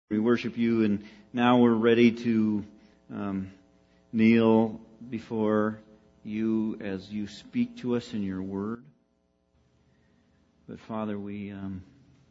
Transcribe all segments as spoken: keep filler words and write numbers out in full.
We worship you, and now we're ready to um, kneel before you as you speak to us in your word. But Father, we um,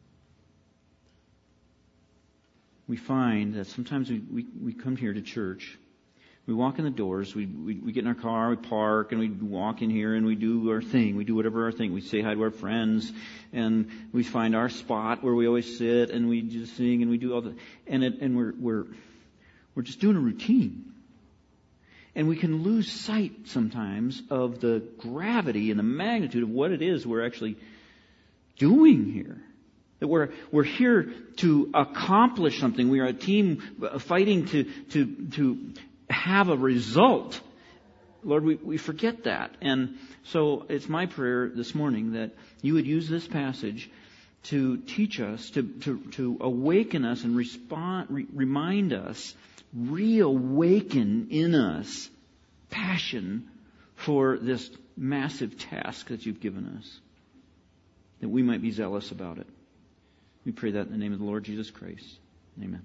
we find that sometimes we, we, we come here to church. We walk in the doors, we, we we get in our car, we park, and we walk in here and we do our thing. We do whatever our thing. We say hi to our friends, and we find our spot where we always sit, and we just sing, and we do all the, and it, and we're we're we're just doing a routine. And we can lose sight sometimes of the gravity and the magnitude of what it is we're actually doing here. That we're we're here to accomplish something. We are a team fighting to to to have a result. Lord, we, we forget that. And so it's my prayer this morning that you would use this passage to teach us, to to, to awaken us and respond, re, remind us, reawaken in us passion for this massive task that you've given us, that we might be zealous about it. We pray that in the name of the Lord Jesus Christ. Amen.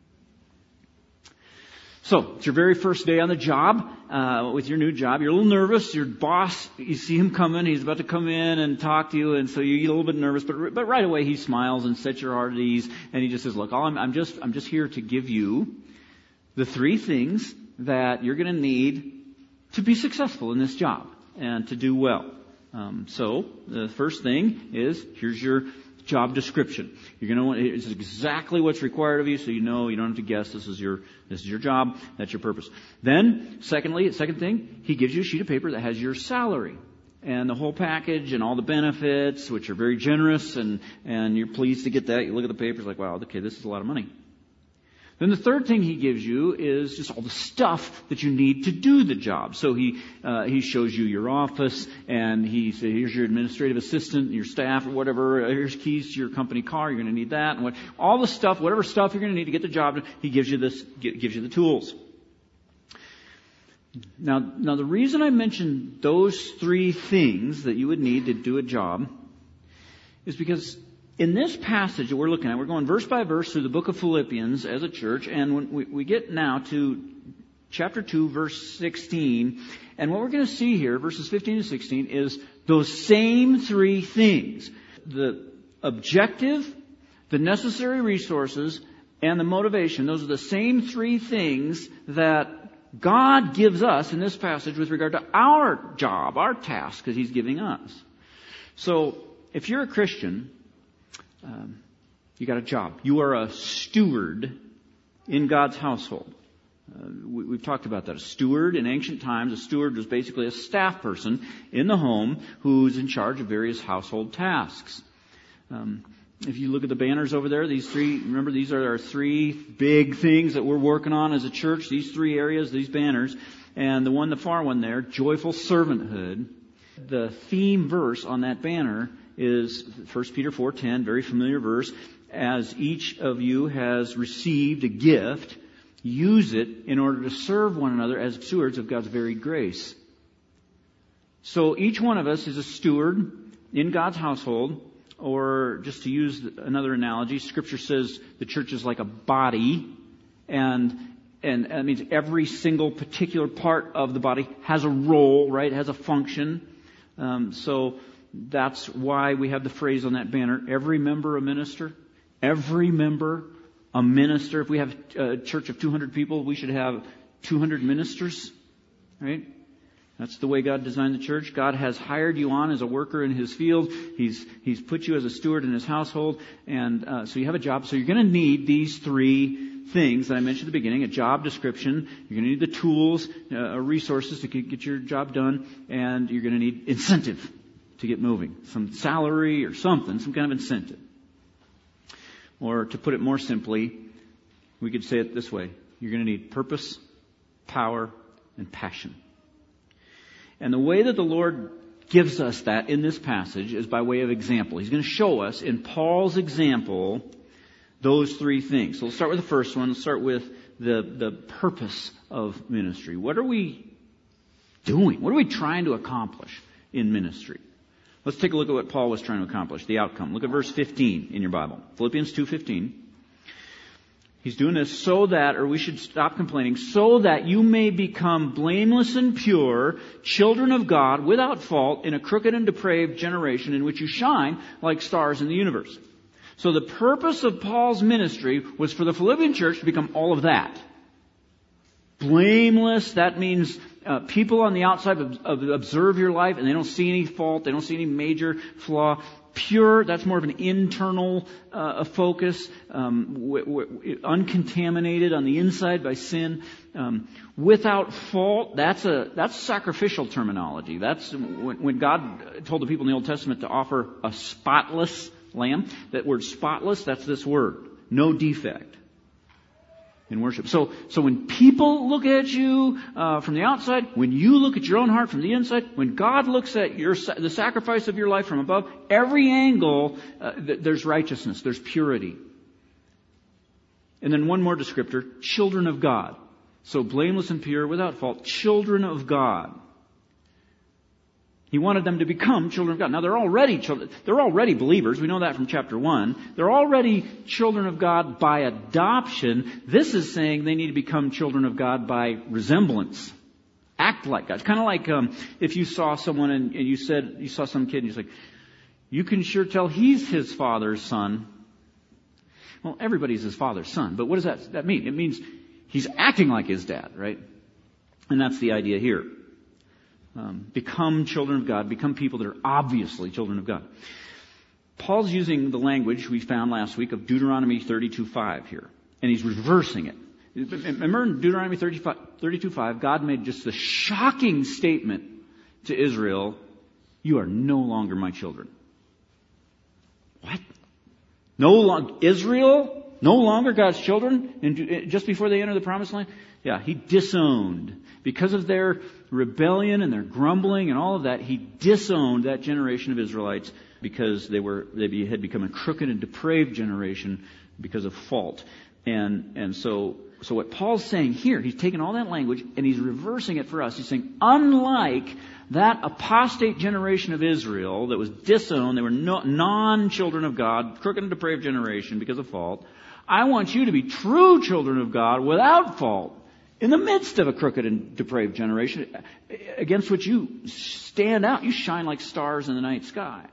So, it's your very first day on the job, uh, with your new job. You're a little nervous. Your boss, you see him coming. He's about to come in and talk to you, and so you get a little bit nervous. But but right away he smiles and sets your heart at ease, and he just says, "Look, all I'm, I'm just I'm just here to give you the three things that you're going to need to be successful in this job and to do well." Um, so the first thing is, here's your job description. You're going to want, it's exactly what's required of you, so you know, you don't have to guess. This is your, this is your job. That's your purpose. Then, secondly, second thing, he gives you a sheet of paper that has your salary and the whole package and all the benefits, which are very generous, and, and you're pleased to get that. You look at the papers like, wow, okay, this is a lot of money. Then the third thing he gives you is just all the stuff that you need to do the job. So he uh, he shows you your office, and he says, here's your administrative assistant, your staff, or whatever. Here's keys to your company car. You're going to need that, and what, all the stuff, whatever stuff you're going to need to get the job done. He gives you this, gives you the tools. Now, now the reason I mentioned those three things that you would need to do a job is because in this passage that we're looking at, we're going verse by verse through the book of Philippians as a church, and when we, we get now to chapter two, verse sixteen, and what we're going to see here, verses fifteen to sixteen, is those same three things. The objective, the necessary resources, and the motivation. Those are the same three things that God gives us in this passage with regard to our job, our task that He's giving us. So, if you're a Christian, Um, you got a job. You are a steward in God's household. Uh, we, we've talked about that. A steward in ancient times, a steward was basically a staff person in the home who's in charge of various household tasks. Um, if you look at the banners over there, these three, remember these are our three big things that we're working on as a church. These three areas, these banners. And the one, the far one there, joyful servanthood. The theme verse on that banner is First Peter four ten, very familiar verse. As each of you has received a gift, use it in order to serve one another as stewards of God's very grace. So each one of us is a steward in God's household, or just to use another analogy, Scripture says the church is like a body, and and that means every single particular part of the body has a role, right? Has a function. Um, so that's why we have the phrase on that banner, every member a minister. Every member a minister. If we have a church of two hundred people, we should have two hundred ministers, right? That's the way God designed the church. God has hired you on as a worker in His field. He's He's put you as a steward in His household. And uh, so you have a job. So you're going to need these three things that I mentioned at the beginning. A job description. You're going to need the tools, uh, resources to get your job done. And you're going to need incentive to get moving. Some salary or something, some kind of incentive. Or to put it more simply, we could say it this way. You're going to need purpose, power, and passion. And the way that the Lord gives us that in this passage is by way of example. He's going to show us in Paul's example those three things. So let's start with the first one. Let's start with the, the purpose of ministry. What are we doing? What are we trying to accomplish in ministry? Let's take a look at what Paul was trying to accomplish, the outcome. Look at verse fifteen in your Bible. Philippians two fifteen. He's doing this so that, or we should stop complaining, so that you may become blameless and pure, children of God, without fault, in a crooked and depraved generation in which you shine like stars in the universe. So the purpose of Paul's ministry was for the Philippian church to become all of that. Blameless, that means uh, people on the outside of, of observe your life and they don't see any fault, they don't see any major flaw. Pure, that's more of an internal uh, focus, um, w- w- uncontaminated on the inside by sin. Um, without fault, that's a that's sacrificial terminology. That's when, when God told the people in the Old Testament to offer a spotless lamb. That word spotless, that's this word, no defect in worship. So, so when people look at you uh, from the outside, when you look at your own heart from the inside, when God looks at your the sacrifice of your life from above, every angle, uh, th- there's righteousness, there's purity. And then one more descriptor, children of God. So blameless and pure, without fault, children of God. He wanted them to become children of God. Now they're already children. They're already believers. We know that from chapter one. They're already children of God by adoption. This is saying they need to become children of God by resemblance. Act like God. It's kind of like um, if you saw someone and, and you said you saw some kid and you're like, you can sure tell he's his father's son. Well, everybody's his father's son, but what does that that mean? It means he's acting like his dad, right? And that's the idea here. Um, become children of God, become people that are obviously children of God. Paul's using the language we found last week of Deuteronomy thirty-two five here, and he's reversing it. Remember in Deuteronomy thirty-two five, God made just the shocking statement to Israel, you are no longer my children. What? No longer, Israel, no longer God's children, and just before they enter the promised land? Yeah, he disowned. Because of their rebellion and their grumbling and all of that, he disowned that generation of Israelites because they were they had become a crooked and depraved generation because of fault. And and so so what Paul's saying here, he's taking all that language and he's reversing it for us. He's saying, unlike that apostate generation of Israel that was disowned, they were no, non-children of God, crooked and depraved generation because of fault, I want you to be true children of God without fault. In the midst of a crooked and depraved generation, against which you stand out, you shine like stars in the night sky.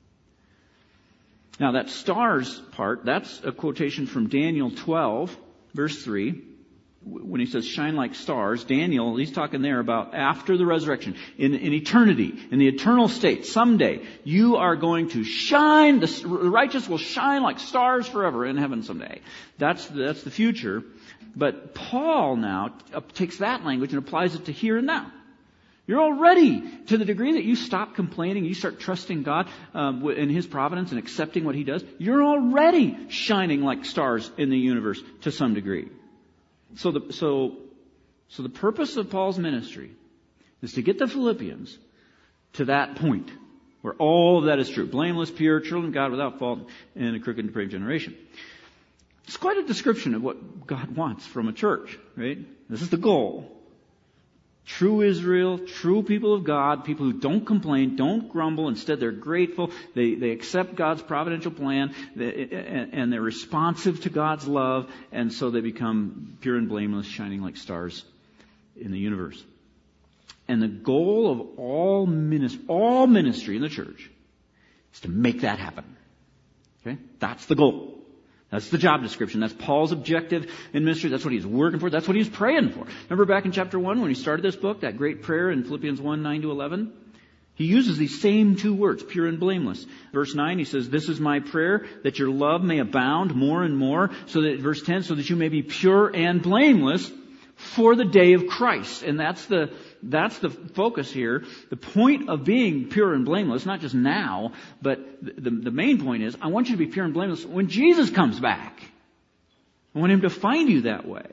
Now that stars part, that's a quotation from Daniel twelve, verse three. When he says shine like stars, Daniel, he's talking there about after the resurrection, in, in eternity, in the eternal state, someday, you are going to shine, the righteous will shine like stars forever in heaven someday. That's, that's the future. But Paul now takes that language and applies it to here and now. You're already, to the degree that you stop complaining, you start trusting God um, in His providence and accepting what He does, you're already shining like stars in the universe to some degree. So the, so, so the purpose of Paul's ministry is to get the Philippians to that point where all of that is true. Blameless, pure, children of God without fault in a crooked and depraved generation. It's quite a description of what God wants from a church, right? This is the goal. True Israel, true people of God, people who don't complain, don't grumble. Instead, they're grateful. They, they accept God's providential plan, and they're responsive to God's love, and so they become pure and blameless, shining like stars in the universe. And the goal of all ministry, all ministry in the church is to make that happen. Okay? That's the goal. That's the job description. That's Paul's objective in ministry. That's what he's working for. That's what he's praying for. Remember back in chapter one when he started this book, that great prayer in Philippians one, nine to eleven? He uses these same two words, pure and blameless. Verse nine, he says, this is my prayer, that your love may abound more and more. So that, verse ten, so that you may be pure and blameless for the day of Christ. And that's the, that's the focus here. The point of being pure and blameless, not just now, but the, the main point is, I want you to be pure and blameless when Jesus comes back. I want Him to find you that way.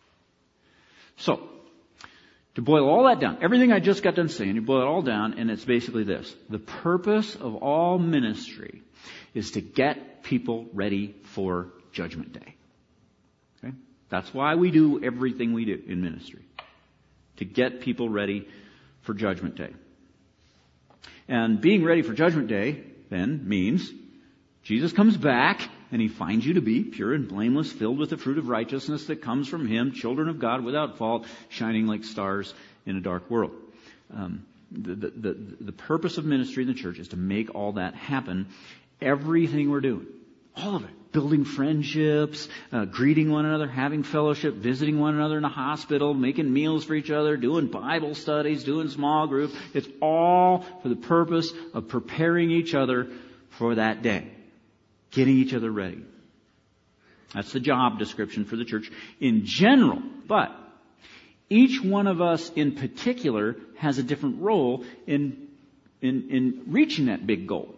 So, to boil all that down, everything I just got done saying, you boil it all down, and it's basically this. The purpose of all ministry is to get people ready for Judgment Day. Okay? That's why we do everything we do in ministry. To get people ready for Judgment Day. And being ready for Judgment Day, then, means Jesus comes back and He finds you to be pure and blameless, filled with the fruit of righteousness that comes from Him, children of God without fault, shining like stars in a dark world. Um, the, the, the, the purpose of ministry in the church is to make all that happen. Everything we're doing, all of it. Building friendships, uh, greeting one another, having fellowship, visiting one another in the hospital, making meals for each other, doing Bible studies, doing small groups. It's all for the purpose of preparing each other for that day. Getting each other ready. That's the job description for the church in general. But each one of us in particular has a different role in, in, in reaching that big goal.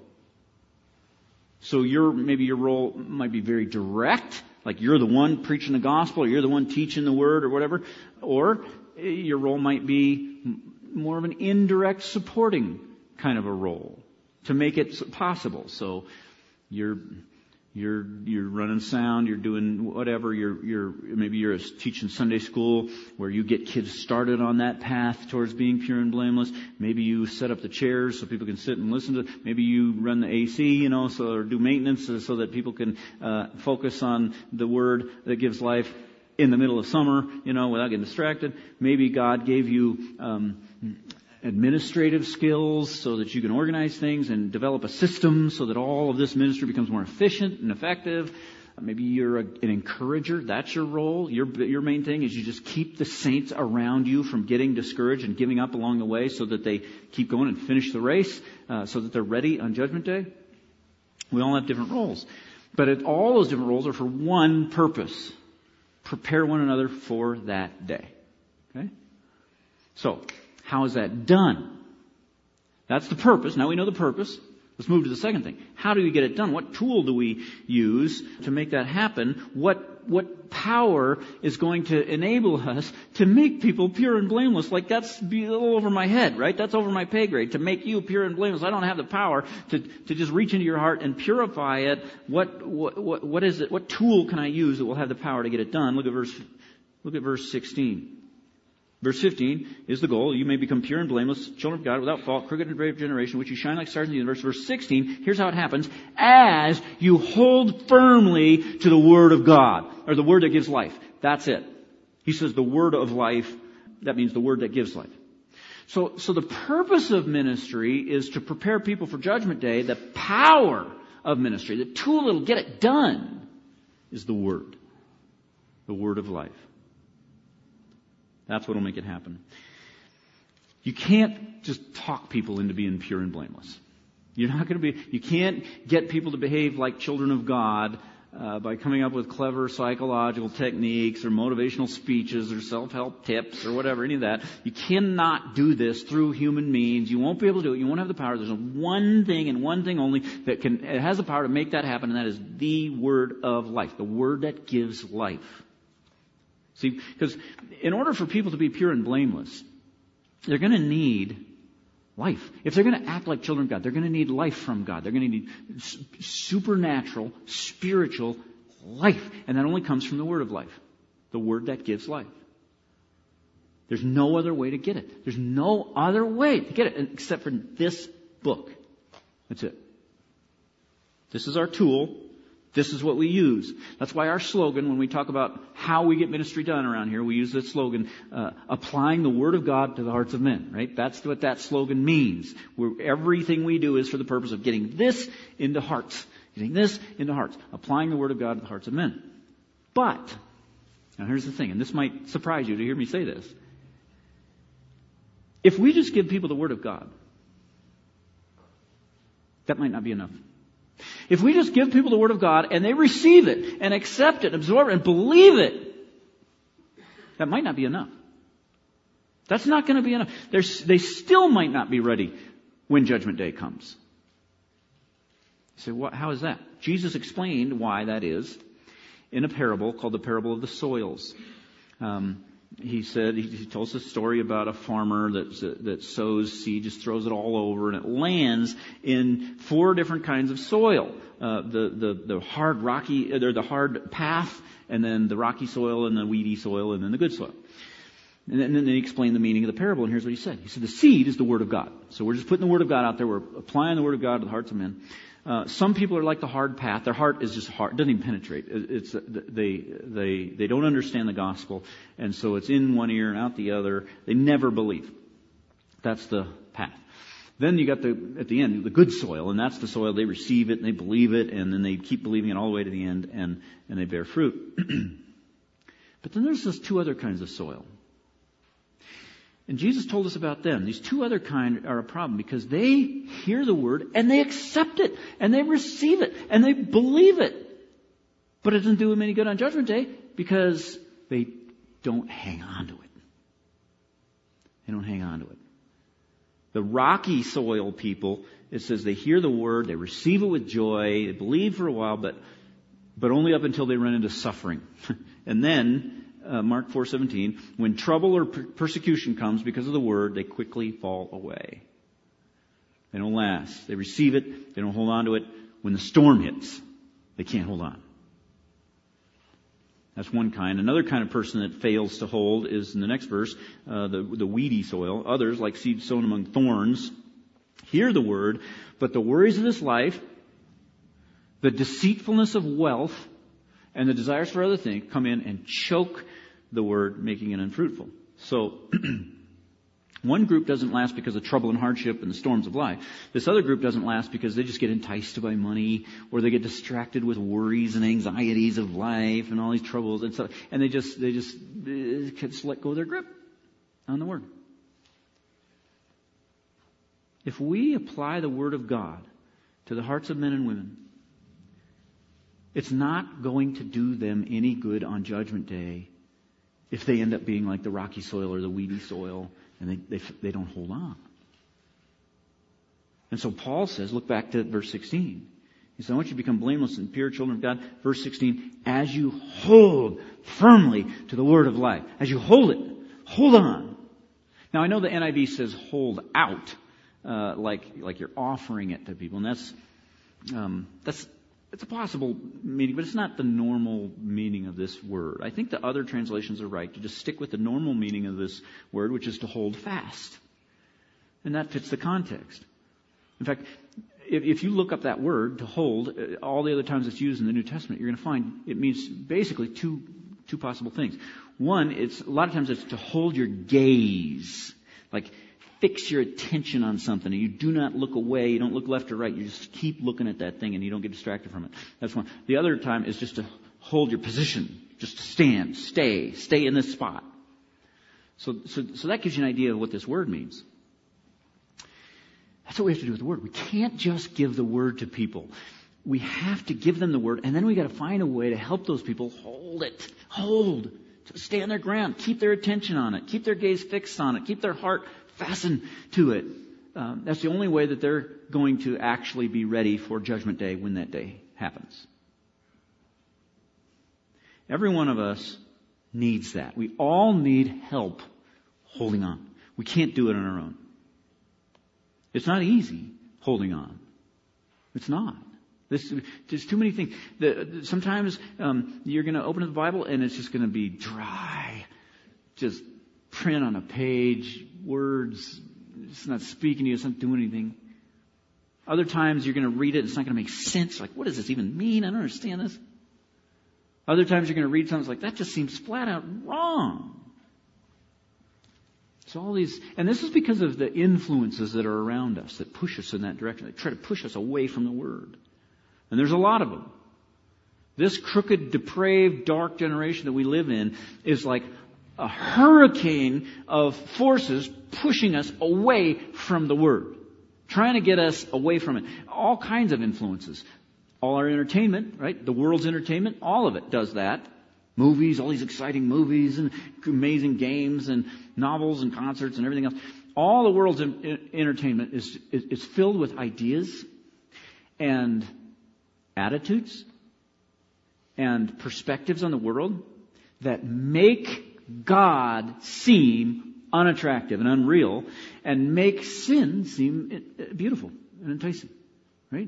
So your, maybe your role might be very direct, like you're the one preaching the gospel, or you're the one teaching the word, or whatever. Or your role might be more of an indirect supporting kind of a role to make it possible. So you're, you're, you're running sound, you're doing whatever, you're, you're, maybe you're teaching Sunday school where you get kids started on that path towards being pure and blameless. Maybe you set up the chairs so people can sit and listen to, maybe you run the A C, you know, so, or do maintenance so that people can, uh, focus on the word that gives life in the middle of summer, you know, without getting distracted. Maybe God gave you, um, administrative skills so that you can organize things and develop a system so that all of this ministry becomes more efficient and effective. Maybe you're a, an encourager. That's your role. Your, your main thing is you just keep the saints around you from getting discouraged and giving up along the way so that they keep going and finish the race, uh, so that they're ready on Judgment Day. We all have different roles. But it, all those different roles are for one purpose. Prepare one another for that day. Okay? So, how is that done? That's the purpose. Now we know the purpose. Let's move to the second thing. How do we get it done? What tool do we use to make that happen? What, what power is going to enable us to make people pure and blameless? Like that's a little over my head, right? That's over my pay grade. To make you pure and blameless. I don't have the power to, to just reach into your heart and purify it. What, what, what, what is it? What tool can I use that will have the power to get it done? Look at verse, look at verse sixteen. Verse fifteen is the goal. You may become pure and blameless, children of God, without fault, crooked and brave generation, which you shine like stars in the universe. Verse sixteen, here's how it happens. As you hold firmly to the Word of God, or the Word that gives life. That's it. He says the Word of life, that means the Word that gives life. So, so the purpose of ministry is to prepare people for Judgment Day. The power of ministry, the tool that'll get it done, is the Word. The Word of life. That's what will make it happen. You can't just talk people into being pure and blameless. You're not going to be, you can't get people to behave like children of God uh, by coming up with clever psychological techniques or motivational speeches or self-help tips or whatever, any of that. You cannot do this through human means. You won't be able to do it. You won't have the power. There's one thing and one thing only that can, it has the power to make that happen, and that is the Word of life, the Word that gives life. See, because in order for people to be pure and blameless, they're going to need life. If they're going to act like children of God, they're going to need life from God. They're going to need supernatural, spiritual life. And that only comes from the Word of life. The Word that gives life. There's no other way to get it. There's no other way to get it except for this book. That's it. This is our tool. This is what we use. That's why our slogan, when we talk about how we get ministry done around here, we use that slogan, uh, applying the Word of God to the hearts of men, right? That's what that slogan means. We're, everything we do is for the purpose of getting this into hearts. Getting this into hearts. Applying the Word of God to the hearts of men. But, now here's the thing, and this might surprise you to hear me say this. If we just give people the Word of God, that might not be enough. If we just give people the Word of God and they receive it and accept it, absorb it, and believe it, that might not be enough. That's not going to be enough. They're, they still might not be ready when Judgment Day comes. You say, what, how is that? Jesus explained why that is in a parable called the parable of the soils. Um, He said, he told us a story about a farmer that, that sows seed, just throws it all over, and it lands in four different kinds of soil. Uh, the, the, the hard rocky, or the hard path, and then the rocky soil, and the weedy soil, and then the good soil. And then, and then he explained the meaning of the parable, and here's what he said. He said, the seed is the Word of God. So we're just putting the Word of God out there. We're applying the Word of God to the hearts of men. Uh, some people are like the hard path. Their heart is just hard. It doesn't even penetrate. It's, they, they, they don't understand the gospel. And so it's in one ear and out the other. They never believe. That's the path. Then you got the, at the end, the good soil. And that's the soil. They receive it and they believe it. And then they keep believing it all the way to the end and, and they bear fruit. But then there's those two other kinds of soil. And Jesus told us about them. These two other kind are a problem because they hear the word and they accept it and they receive it and they believe it. But it doesn't do them any good on Judgment Day because they don't hang on to it. They don't hang on to it. The rocky soil people, it says they hear the word, they receive it with joy, they believe for a while, but but only up until they run into suffering. And then Uh, Mark four seventeen, when trouble or per- persecution comes because of the word, they quickly fall away. They don't last. They receive it. They don't hold on to it. When the storm hits, they can't hold on. That's one kind. Another kind of person that fails to hold is in the next verse, uh, the, the weedy soil. Others, like seed sown among thorns, hear the word, but the worries of this life, the deceitfulness of wealth, and the desires for other things come in and choke the word, making it unfruitful. So, one group doesn't last because of trouble and hardship and the storms of life. This other group doesn't last because they just get enticed by money, or they get distracted with worries and anxieties of life and all these troubles and stuff, and they just they just, uh, just let go of their grip on the word. If we apply the word of God to the hearts of men and women, it's not going to do them any good on Judgment Day if they end up being like the rocky soil or the weedy soil and they, they, they don't hold on. And so Paul says, look back to verse sixteen. He says, I want you to become blameless and pure children of God. Verse sixteen, as you hold firmly to the word of life. As you hold it, hold on. Now I know the N I V says hold out, uh, like, like you're offering it to people. And that's, um, that's, It's a possible meaning, but it's not the normal meaning of this word. I think the other translations are right to just stick with the normal meaning of this word, which is to hold fast. And that fits the context. In fact, if, if you look up that word, to hold, all the other times it's used in the New Testament, you're going to find it means basically two, two possible things. One, it's a lot of times it's to hold your gaze. Like, fix your attention on something and you do not look away, you don't look left or right, you just keep looking at that thing and you don't get distracted from it. That's one. The other time is just to hold your position, just to stand, stay, stay in this spot. So, so, so that gives you an idea of what this word means. That's what we have to do with the word. We can't just give the word to people. We have to give them the word, and then we got to find a way to help those people hold it, hold, to stay on their ground, keep their attention on it, keep their gaze fixed on it, keep their heart fasten to it. Um, that's the only way that they're going to actually be ready for Judgment Day when that day happens. Every one of us needs that. We all need help holding on. We can't do it on our own. It's not easy holding on. It's not. This, there's too many things. The, sometimes um, you're going to open the Bible and it's just going to be dry. Just print on a page, words, it's not speaking to you, it's not doing anything. Other times you're going to read it, it's not going to make sense. Like, what does this even mean? I don't understand this. Other times you're going to read something like, that just seems flat out wrong. So all these, and this is because of the influences that are around us that push us in that direction. They try to push us away from the Word. And there's a lot of them. This crooked, depraved, dark generation that we live in is like a hurricane of forces pushing us away from the Word. Trying to get us away from it. All kinds of influences. All our entertainment, right? The world's entertainment, all of it does that. Movies, all these exciting movies and amazing games and novels and concerts and everything else. All the world's entertainment is, is, is filled with ideas and attitudes and perspectives on the world that make God seem unattractive and unreal and make sin seem beautiful and enticing. Right?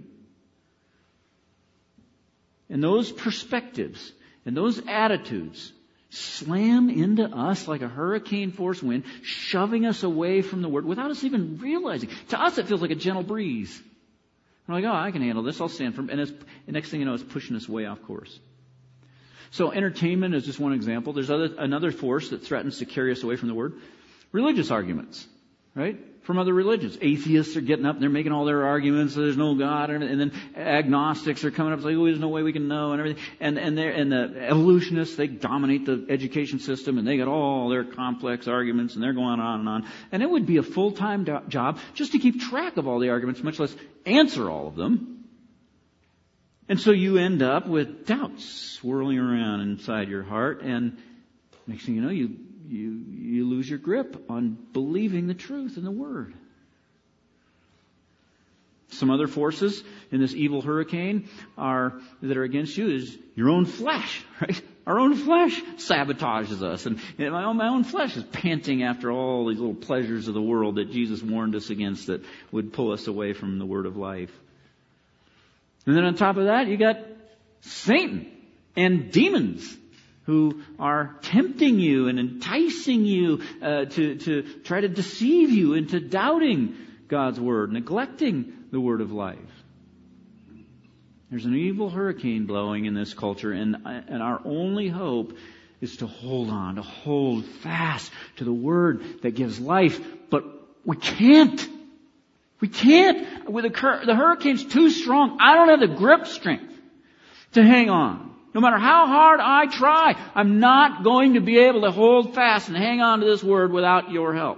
And those perspectives and those attitudes slam into us like a hurricane force wind, shoving us away from the Word without us even realizing. To us it feels like a gentle breeze. We're like, oh, I can handle this. I'll stand firm. And it's, the next thing you know, it's pushing us way off course. So entertainment is just one example. There's other, another force that threatens to carry us away from the Word. Religious arguments, right? From other religions. Atheists are getting up and they're making all their arguments. There's no God. And then agnostics are coming up and saying, oh, there's no way we can know and everything. And, and, and the evolutionists, they dominate the education system and they got all their complex arguments and they're going on and on. And it would be a full-time do- job just to keep track of all the arguments, much less answer all of them. And so you end up with doubts swirling around inside your heart, and next thing you know, you you you lose your grip on believing the truth in the Word. Some other forces in this evil hurricane are that are against you is your own flesh, right? Our own flesh sabotages us, and my own, my own flesh is panting after all these little pleasures of the world that Jesus warned us against that would pull us away from the Word of life. And then on top of that, you got Satan and demons who are tempting you and enticing you uh, to, to try to deceive you into doubting God's Word, neglecting the Word of life. There's an evil hurricane blowing in this culture, and, and our only hope is to hold on, to hold fast to the Word that gives life. But we can't. We can't. With the, the hurricane's too strong. I don't have the grip strength to hang on. No matter how hard I try, I'm not going to be able to hold fast and hang on to this Word without your help.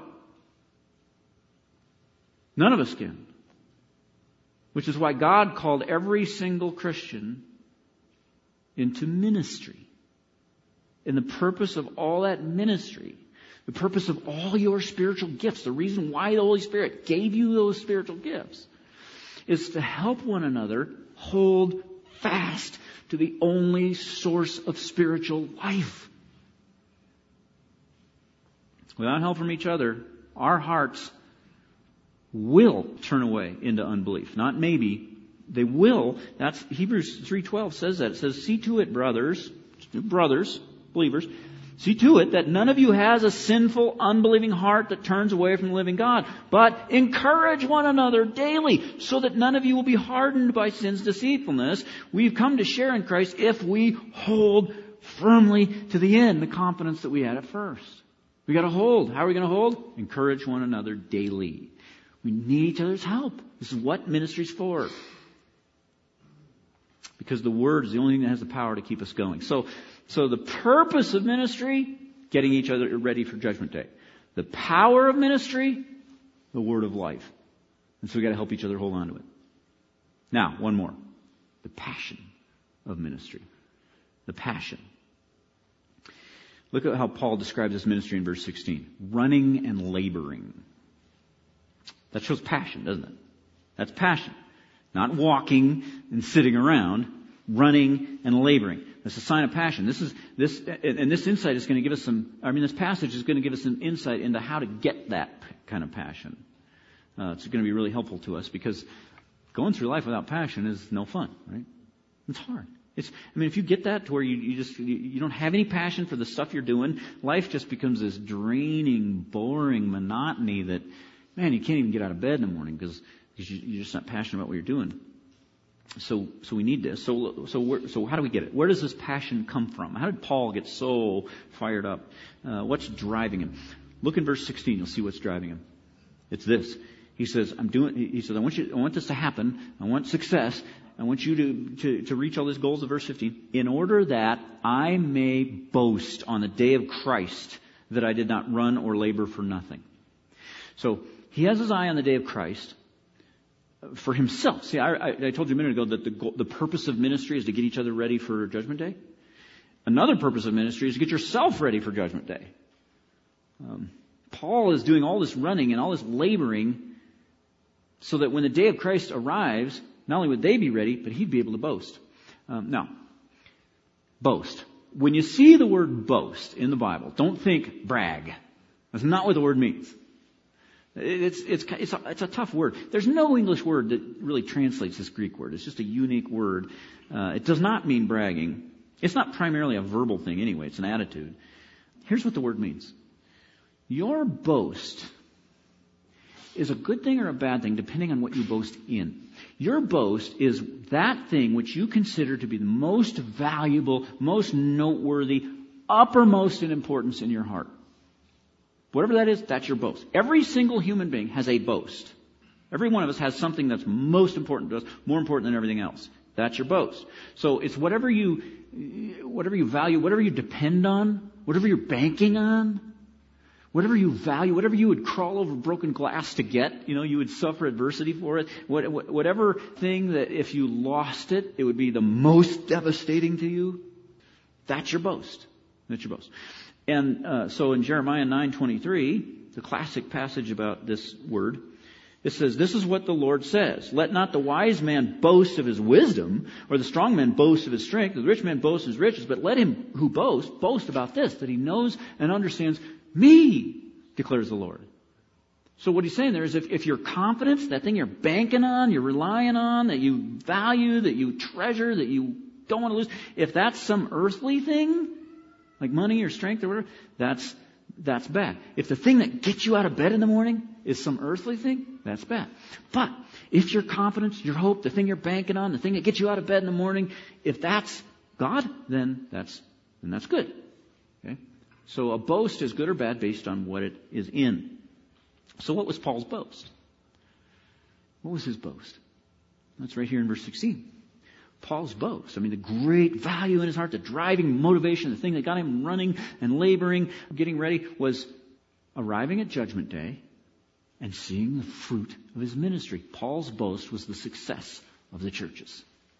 None of us can. Which is why God called every single Christian into ministry. And the purpose of all that ministry, the purpose of all your spiritual gifts, the reason why the Holy Spirit gave you those spiritual gifts, is to help one another hold fast to the only source of spiritual life. Without help from each other, our hearts will turn away into unbelief. Not maybe. They will. That's Hebrews three twelve says that. It says, see to it, brothers, brothers, believers, see to it that none of you has a sinful, unbelieving heart that turns away from the living God. But encourage one another daily so that none of you will be hardened by sin's deceitfulness. We've come to share in Christ if we hold firmly to the end the confidence that we had at first. We got to hold. How are we going to hold? Encourage one another daily. We need each other's help. This is what ministry's for. Because the Word is the only thing that has the power to keep us going. So, so the purpose of ministry, getting each other ready for Judgment Day. The power of ministry, the Word of life. And so we got to help each other hold on to it. Now, one more. The passion of ministry. The passion. Look at how Paul describes this ministry in verse sixteen. Running and laboring. That shows passion, doesn't it? That's passion. Not walking and sitting around, running and laboring. That's a sign of passion. This is this, and this insight is going to give us some. I mean, this passage is going to give us some insight into how to get that kind of passion. Uh, it's going to be really helpful to us because going through life without passion is no fun, right? It's hard. It's. I mean, if you get that to where you, you just you, you don't have any passion for the stuff you're doing, life just becomes this draining, boring monotony that, man, you can't even get out of bed in the morning because you, you're just not passionate about what you're doing. So, so we need this. So, so, where, so how do we get it? Where does this passion come from? How did Paul get so fired up? Uh, what's driving him? Look in verse sixteen. You'll see what's driving him. It's this. He says, "I'm doing." He says, "I want you. I want this to happen. I want success. I want you to, to, to reach all these goals of verse fifteen, in order that I may boast on the day of Christ that I did not run or labor for nothing." So he has his eye on the day of Christ for himself. See, I, I, I told you a minute ago that the, the purpose of ministry is to get each other ready for Judgment Day. Another purpose of ministry is to get yourself ready for Judgment Day. Um, Paul is doing all this running and all this laboring so that when the day of Christ arrives, not only would they be ready, but he'd be able to boast. Um, now, boast. When you see the word boast in the Bible, don't think brag. That's not what the word means. It's, it's, it's, a, it's a tough word. There's no English word that really translates this Greek word. It's just a unique word. Uh, it does not mean bragging. It's not primarily a verbal thing anyway. It's an attitude. Here's what the word means. Your boast is a good thing or a bad thing depending on what you boast in. Your boast is that thing which you consider to be the most valuable, most noteworthy, uppermost in importance in your heart. Whatever that is, that's your boast. Every single human being has a boast. Every one of us has something that's most important to us, more important than everything else. That's your boast. So it's whatever you, whatever you value, whatever you depend on, whatever you're banking on, whatever you value, whatever you would crawl over broken glass to get, you know, you would suffer adversity for it. What, whatever thing that if you lost it, it would be the most devastating to you. That's your boast. That's your boast. And uh, so in Jeremiah nine twenty-three, the classic passage about this word, it says, "This is what the Lord says. Let not the wise man boast of his wisdom, or the strong man boast of his strength, or the rich man boast of his riches, but let him who boasts boast about this, that he knows and understands me, declares the Lord." So what he's saying there is if, if your confidence, that thing you're banking on, you're relying on, that you value, that you treasure, that you don't want to lose, if that's some earthly thing, like money or strength or whatever, that's that's bad. If the thing that gets you out of bed in the morning is some earthly thing, that's bad. But if your confidence, your hope, the thing you're banking on, the thing that gets you out of bed in the morning, if that's God, then that's then that's good. Okay? So a boast is good or bad based on what it is in. So what was Paul's boast? What was his boast? That's right here in verse sixteen. Paul's boast. I mean, the great value in his heart, the driving motivation, the thing that got him running and laboring, getting ready, was arriving at Judgment Day and seeing the fruit of his ministry. Paul's boast was the success of the churches.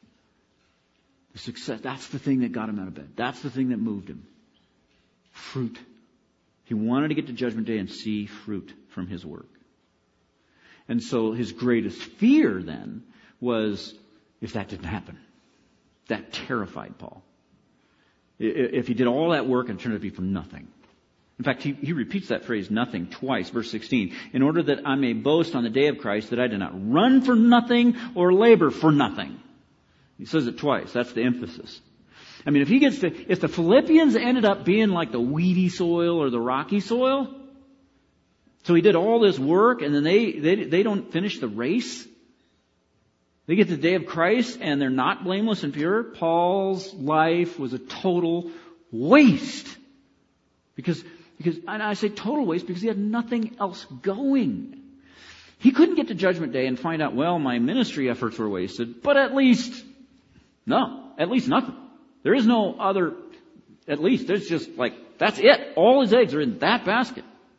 The success, that's the thing that got him out of bed. That's the thing that moved him. Fruit. He wanted to get to Judgment Day and see fruit from his work. And so his greatest fear then was if that didn't happen. That terrified Paul. If he did all that work and it turned out to be for nothing. In fact, he, he repeats that phrase, nothing, twice, verse sixteen. In order that I may boast on the day of Christ that I did not run for nothing or labor for nothing. He says it twice. That's the emphasis. I mean, if he gets to, if the Philippians ended up being like the weedy soil or the rocky soil, so he did all this work and then they, they, they don't finish the race. They get to the day of Christ and they're not blameless and pure. Paul's life was a total waste. Because, because, and I say total waste because he had nothing else going. He couldn't get to Judgment Day and find out, well, my ministry efforts were wasted, but at least, no, at least nothing. There is no other, at least, there's just like, that's it. All his eggs are in that basket.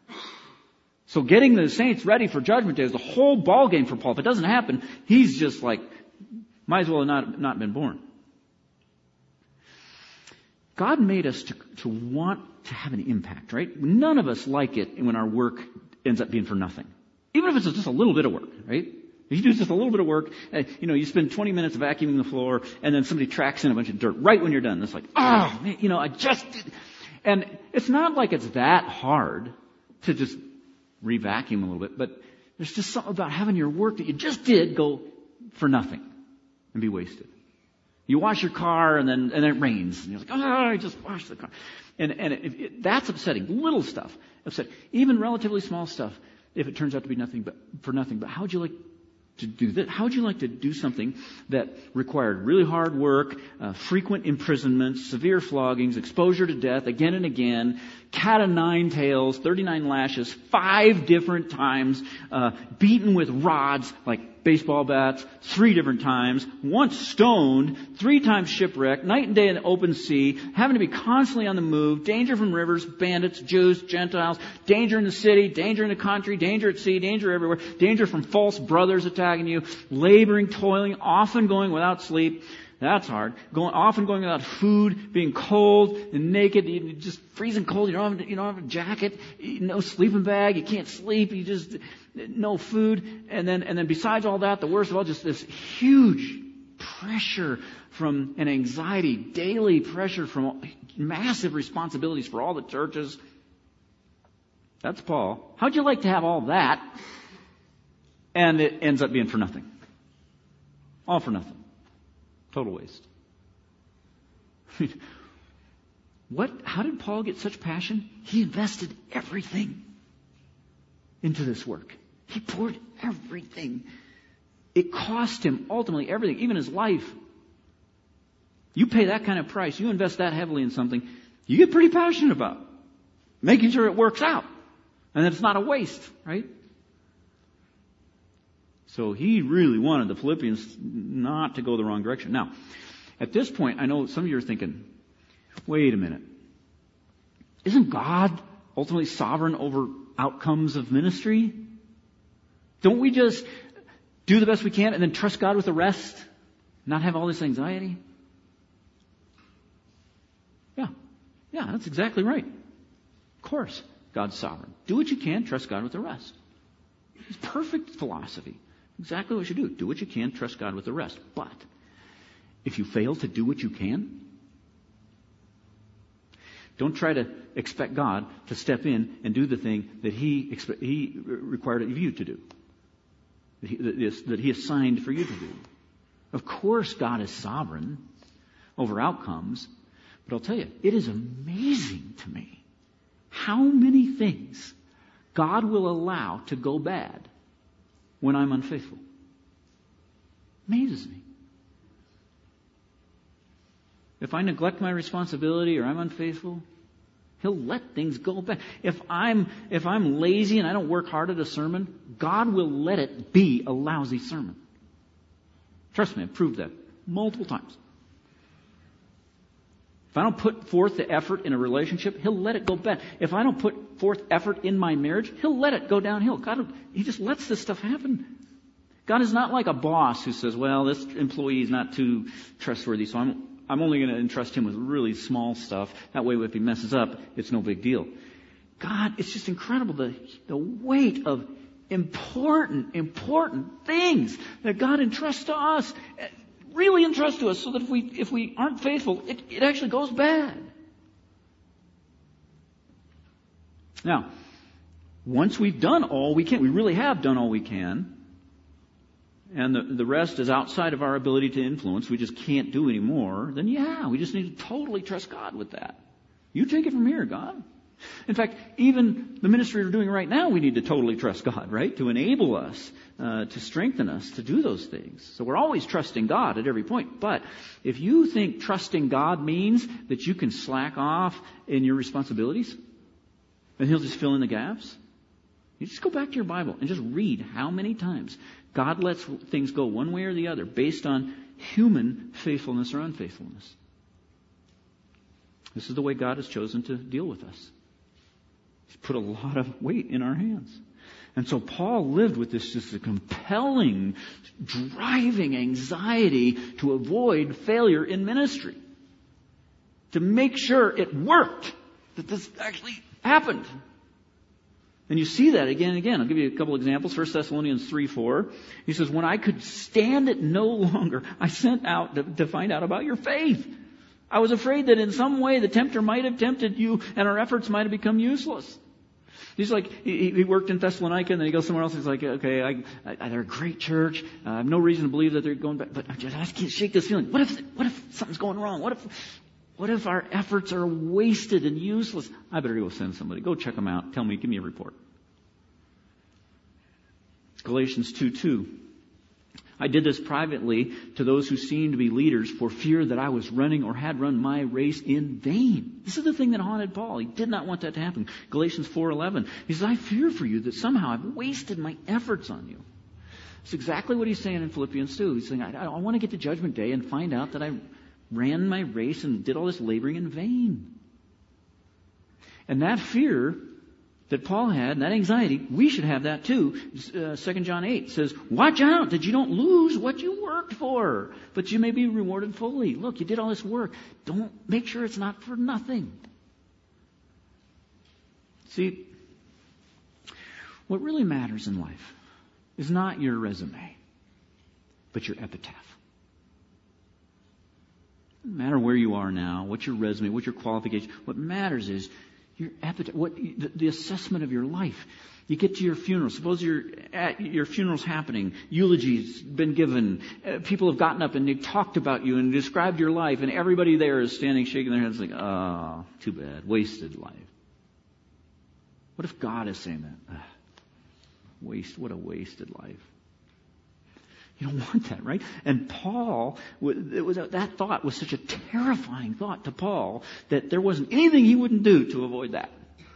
So getting the saints ready for Judgment Day is the whole ballgame for Paul. If it doesn't happen, he's just like, might as well have not, not been born. God made us to, to want to have an impact, right? None of us like it when our work ends up being for nothing. Even if it's just a little bit of work, right? If you do just a little bit of work, uh, you know, you spend twenty minutes vacuuming the floor and then somebody tracks in a bunch of dirt right when you're done. It's like, oh, man, you know, I just did. And it's not like it's that hard to just re-vacuum a little bit, but there's just something about having your work that you just did go for nothing and be wasted. You wash your car and then and then it rains and you're like, oh, I just washed the car, and and it, it, that's upsetting. Little stuff upset, even relatively small stuff. If it turns out to be nothing but for nothing, but how would you like to do this? How would you like to do something that required really hard work, uh, frequent imprisonment, severe floggings, exposure to death again and again, cat o' nine tails, thirty-nine lashes, five different times, uh, beaten with rods like baseball bats, three different times, once stoned, three times shipwrecked, night and day in the open sea, having to be constantly on the move, danger from rivers, bandits, Jews, Gentiles, danger in the city, danger in the country, danger at sea, danger everywhere, danger from false brothers attacking you, laboring, toiling, often going without sleep. That's hard. Going, often going without food, being cold and naked, you just freezing cold. You don't have, you don't have a jacket, no sleeping bag. You can't sleep. You just no food, and then and then besides all that, the worst of all, just this huge pressure from an anxiety, daily pressure from massive responsibilities for all the churches. That's Paul. How'd you like to have all that, and it ends up being for nothing? All for nothing. Total waste. I mean, what? How did Paul get such passion? He invested everything into this work. He poured everything. It cost him ultimately everything, even his life. You pay that kind of price, you invest that heavily in something, you get pretty passionate about making sure it works out and that it's not a waste, right? So he really wanted the Philippians not to go the wrong direction. Now, at this point, I know some of you are thinking, wait a minute. Isn't God ultimately sovereign over outcomes of ministry? Don't we just do the best we can and then trust God with the rest? Not have all this anxiety? Yeah. Yeah, that's exactly right. Of course, God's sovereign. Do what you can, trust God with the rest. It's perfect philosophy. Exactly what you do. Do what you can, trust God with the rest. But if you fail to do what you can, don't try to expect God to step in and do the thing that He expe- He required of you to do, that he, that, that he assigned for you to do. Of course, God is sovereign over outcomes, but I'll tell you, it is amazing to me how many things God will allow to go bad when I'm unfaithful. Amazes me. If I neglect my responsibility or I'm unfaithful, He'll let things go bad. If I'm, if I'm lazy and I don't work hard at a sermon, God will let it be a lousy sermon. Trust me, I've proved that multiple times. If I don't put forth the effort in a relationship, He'll let it go bad. If I don't put forth effort in my marriage, He'll let it go downhill. God, He just lets this stuff happen. God is not like a boss who says, well, this employee is not too trustworthy, so I'm I'm only going to entrust him with really small stuff. That way, if he messes up, it's no big deal. God, it's just incredible, the, the weight of important, important things that God entrusts to us, really entrusts to us, so that if we if we aren't faithful, it, it actually goes bad. Now, once we've done all we can, we really have done all we can, and the, the rest is outside of our ability to influence, we just can't do any more, then yeah, we just need to totally trust God with that. You take it from here, God. In fact, even the ministry we're doing right now, we need to totally trust God, right? To enable us, uh, to strengthen us to do those things. So we're always trusting God at every point. But if you think trusting God means that you can slack off in your responsibilities, and He'll just fill in the gaps, you just go back to your Bible and just read how many times God lets things go one way or the other based on human faithfulness or unfaithfulness. This is the way God has chosen to deal with us. He's put a lot of weight in our hands. And so Paul lived with this just a compelling, driving anxiety to avoid failure in ministry. To make sure it worked. That this actually happened. And you see that again and again. I'll give you a couple examples. First Thessalonians three four. He says, when I could stand it no longer, I sent out to, to find out about your faith. I was afraid that in some way the tempter might have tempted you and our efforts might have become useless. He's like, he, he worked in Thessalonica and then he goes somewhere else. He's like, okay, I, I, they're a great church. Uh, I have no reason to believe that they're going back. But I just I can't shake this feeling. What if, what if something's going wrong? What if... What if our efforts are wasted and useless? I better go send somebody. Go check them out. Tell me, give me a report. Galatians two two. I did this privately to those who seemed to be leaders for fear that I was running or had run my race in vain. This is the thing that haunted Paul. He did not want that to happen. Galatians four eleven. He says, I fear for you that somehow I've wasted my efforts on you. It's exactly what he's saying in Philippians two. He's saying, I, I want to get to Judgment Day and find out that I ran my race and did all this laboring in vain. And that fear that Paul had, and that anxiety, we should have that too. Uh, Second John eight says, watch out that you don't lose what you worked for, but you may be rewarded fully. Look, you did all this work. Don't make sure it's not for nothing. See, what really matters in life is not your resume, but your epitaph. No matter where you are now, what's your resume, what's your qualification, what matters is your epitaph, what the, the assessment of your life. You get to your funeral. Suppose you're at your funeral's happening. Eulogy's been given. Uh, people have gotten up and they've talked about you and described your life, and everybody there is standing, shaking their heads, like, "Ah, oh, too bad, wasted life." What if God is saying that? Ugh. Waste, what a wasted life. You don't want that, right? And Paul, it was, that thought was such a terrifying thought to Paul that there wasn't anything he wouldn't do to avoid that.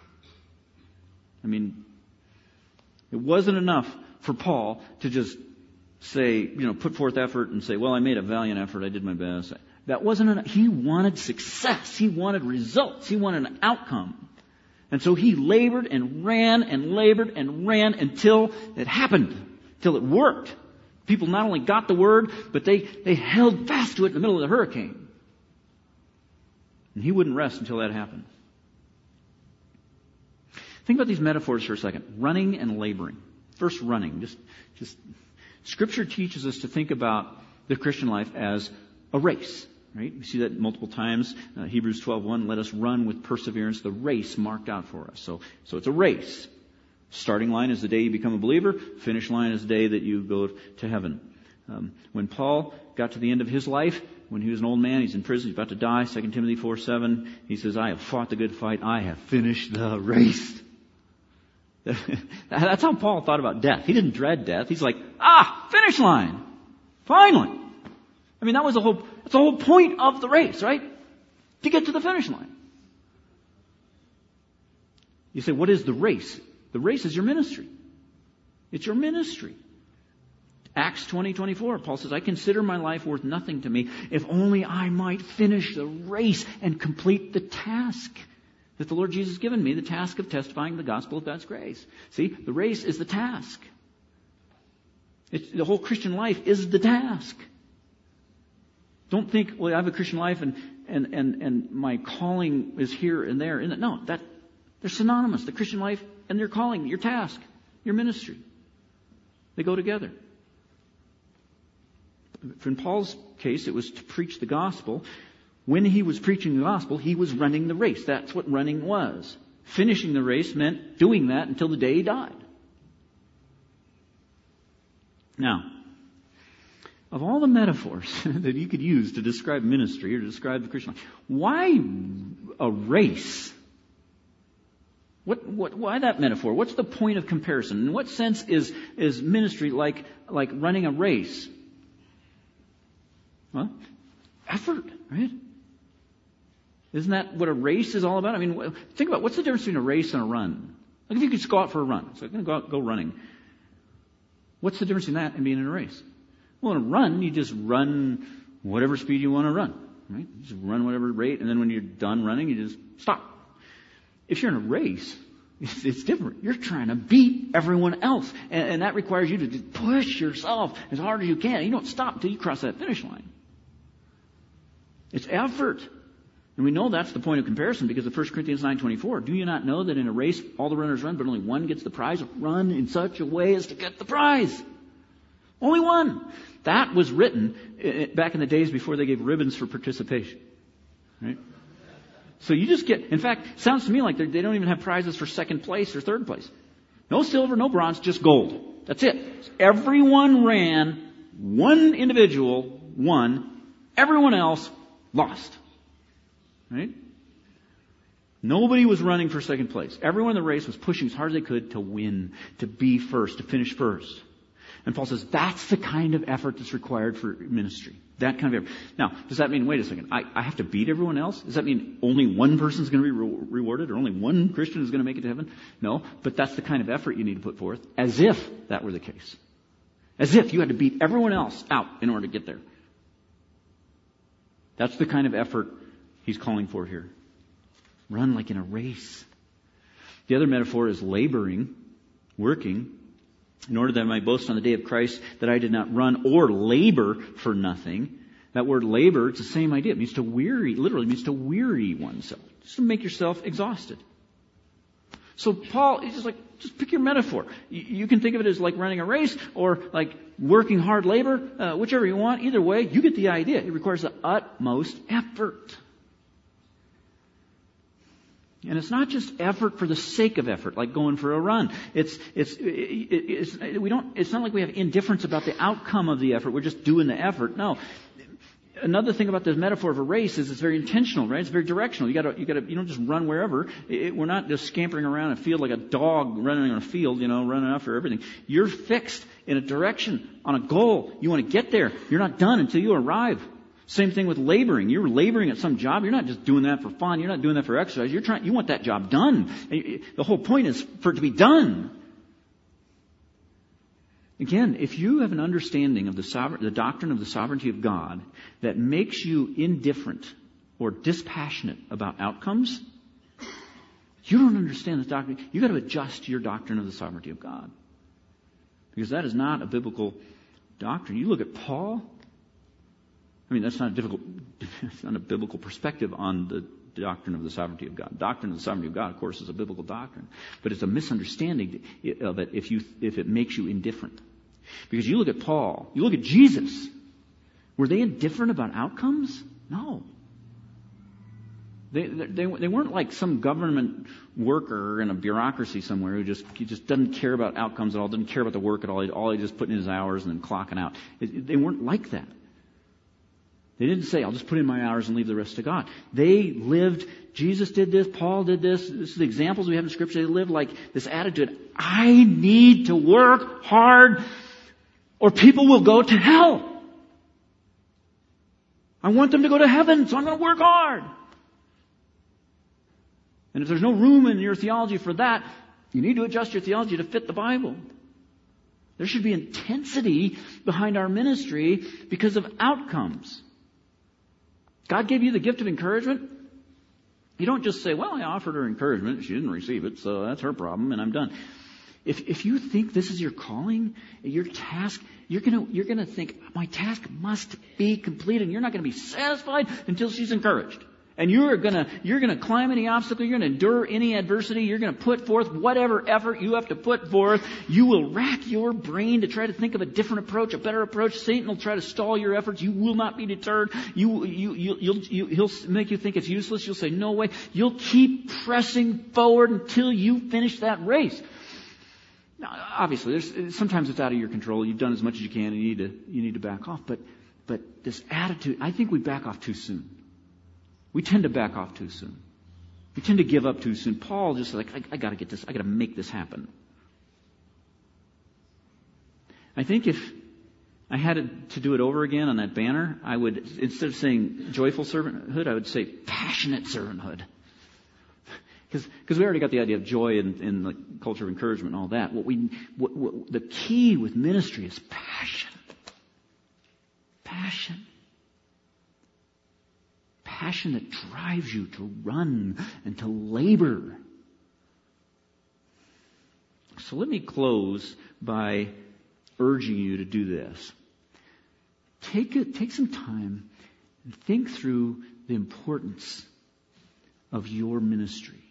I mean, it wasn't enough for Paul to just say, you know, put forth effort and say, well, I made a valiant effort, I did my best. That wasn't enough. He wanted success. He wanted results. He wanted an outcome. And so he labored and ran and labored and ran until it happened, until it worked. People not only got the word, but they, they held fast to it in the middle of the hurricane. And he wouldn't rest until that happened. Think about these metaphors for a second. Running and laboring. First, running. Just, just, Scripture teaches us to think about the Christian life as a race. Right? We see that multiple times. Uh, Hebrews twelve one, let us run with perseverance the race marked out for us. So, so it's a race. Starting line is the day you become a believer. Finish line is the day that you go to heaven. Um, when Paul got to the end of his life, when he was an old man, he's in prison, he's about to die, Second Timothy four seven, he says, I have fought the good fight, I have finished the race. That's how Paul thought about death. He didn't dread death. He's like, ah, finish line. Finally. I mean, that was the whole, that's the whole point of the race, right? To get to the finish line. You say, what is the race? The race is your ministry. It's your ministry. Acts twenty twenty-four, Paul says, I consider my life worth nothing to me if only I might finish the race and complete the task that the Lord Jesus has given me, the task of testifying the gospel of God's grace. See, the race is the task. It's, the whole Christian life is the task. Don't think, well, I have a Christian life and, and, and, and my calling is here and there. And no, that, they're synonymous. The Christian life and your calling, your task, your ministry. They go together. In Paul's case, it was to preach the gospel. When he was preaching the gospel, he was running the race. That's what running was. Finishing the race meant doing that until the day he died. Now, of all the metaphors that you could use to describe ministry or to describe the Christian life, why a race? What, what, why that metaphor? What's the point of comparison? In what sense is, is ministry like, like running a race? Well, effort, right? Isn't that what a race is all about? I mean, think about what's the difference between a race and a run? Like if you could just go out for a run. So I'm going to go out, go running. What's the difference in that and being in a race? Well, in a run, you just run whatever speed you want to run, right? You just run whatever rate, and then when you're done running, you just stop. If you're in a race, it's, it's different. You're trying to beat everyone else, and, and that requires you to just push yourself as hard as you can. You don't stop until you cross that finish line. It's effort. And we know that's the point of comparison because of First Corinthians nine twenty-four. Do you not know that in a race all the runners run, but only one gets the prize? Run in such a way as to get the prize. Only one. That was written back in the days before they gave ribbons for participation. Right? So you just get, in fact, it sounds to me like they don't even have prizes for second place or third place. No silver, no bronze, just gold. That's it. Everyone ran, one individual won, everyone else lost. Right? Nobody was running for second place. Everyone in the race was pushing as hard as they could to win, to be first, to finish first. And Paul says that's the kind of effort that's required for ministry. That kind of effort. Now, does that mean, wait a second, I, I have to beat everyone else? Does that mean only one person is going to be re- rewarded or only one Christian is going to make it to heaven? No, but that's the kind of effort you need to put forth as if that were the case. As if you had to beat everyone else out in order to get there. That's the kind of effort he's calling for here. Run like in a race. The other metaphor is laboring, working, in order that I might boast on the day of Christ that I did not run or labor for nothing. That word labor, it's the same idea. It means to weary, literally means to weary oneself. Just to make yourself exhausted. So Paul, he's just like, just pick your metaphor. You, you can think of it as like running a race or like working hard labor, uh, whichever you want. Either way, you get the idea. It requires the utmost effort. And it's not just effort for the sake of effort, like going for a run. It's, it's, it's, it's, we don't, it's not like we have indifference about the outcome of the effort. We're just doing the effort. No. another thing about this metaphor of a race is it's very intentional, right? It's very directional. You gotta, you gotta, you don't just run wherever. It, we're not just scampering around a field like a dog running on a field, you know, running after everything. You're fixed in a direction, on a goal. You want to get there. You're not done until you arrive. Same thing with laboring. You're laboring at some job. You're not just doing that for fun. You're not doing that for exercise. You're trying, you want that job done. The whole point is for it to be done. Again, if you have an understanding of the sovereign, the doctrine of the sovereignty of God that makes you indifferent or dispassionate about outcomes, you don't understand this doctrine. You've got to adjust your doctrine of the sovereignty of God. Because that is not a biblical doctrine. You look at Paul. I mean, that's not a difficult, it's not a biblical perspective on the doctrine of the sovereignty of God. Doctrine of the sovereignty of God, of course, is a biblical doctrine. But it's a misunderstanding of it if you, if it makes you indifferent. Because you look at Paul, you look at Jesus. Were they indifferent about outcomes? No. They, they, they weren't like some government worker in a bureaucracy somewhere who just, he just doesn't care about outcomes at all, doesn't care about the work at all. All he just put in his hours and then clocking out. They weren't like that. They didn't say, I'll just put in my hours and leave the rest to God. They lived, Jesus did this, Paul did this. This is the examples we have in Scripture. They lived like this attitude, I need to work hard or people will go to hell. I want them to go to heaven, so I'm going to work hard. And if there's no room in your theology for that, you need to adjust your theology to fit the Bible. There should be intensity behind our ministry because of outcomes. God gave you the gift of encouragement. You don't just say, well, I offered her encouragement. She didn't receive it, so that's her problem, and I'm done. If if you think this is your calling, your task, you're gonna you're gonna think, my task must be completed, and you're not gonna be satisfied until she's encouraged. And you're gonna you're gonna climb any obstacle, you're gonna endure any adversity, you're gonna put forth whatever effort you have to put forth. You will rack your brain to try to think of a different approach, a better approach. Satan will try to stall your efforts. You will not be deterred. You you you you'll you, he'll make you think it's useless. You'll say no way. You'll keep pressing forward until you finish that race. Now, obviously, there's sometimes it's out of your control. You've done as much as you can, and you need to you need to back off. But but this attitude, I think we back off too soon. We tend to back off too soon. We tend to give up too soon. Paul just like, I, I got to get this. I got to make this happen. I think if I had to do it over again on that banner, I would, instead of saying joyful servanthood, I would say passionate servanthood. Because we already got the idea of joy and, and the culture of encouragement and all that. What we, what, what, the key with ministry is passion. Passion. Passion that drives you to run and to labor. So let me close by urging you to do this. Take a, take some time and think through the importance of your ministry.